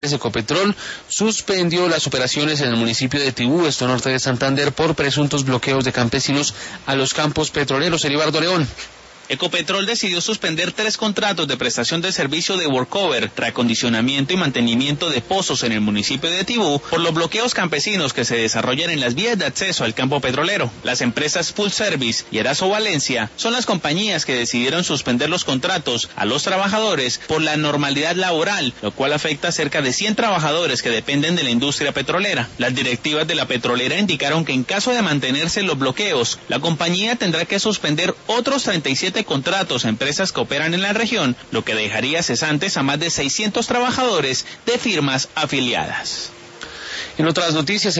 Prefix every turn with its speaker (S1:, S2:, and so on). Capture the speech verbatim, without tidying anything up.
S1: Ecopetrol suspendió las operaciones en el municipio de Tibú, esto norte de Santander, por presuntos bloqueos de campesinos a los campos petroleros. Elibardo León.
S2: Ecopetrol decidió suspender tres contratos de prestación de servicio de workover, reacondicionamiento y mantenimiento de pozos en el municipio de Tibú por los bloqueos campesinos que se desarrollan en las vías de acceso al campo petrolero. Las empresas Full Service y Eraso Valencia son las compañías que decidieron suspender los contratos a los trabajadores por la anormalidad laboral, lo cual afecta a cerca de cien trabajadores que dependen de la industria petrolera. Las directivas de la petrolera indicaron que en caso de mantenerse los bloqueos, la compañía tendrá que suspender otros treinta y siete contratos a empresas que operan en la región, lo que dejaría cesantes a más de seiscientos trabajadores de firmas afiliadas.
S1: En otras noticias,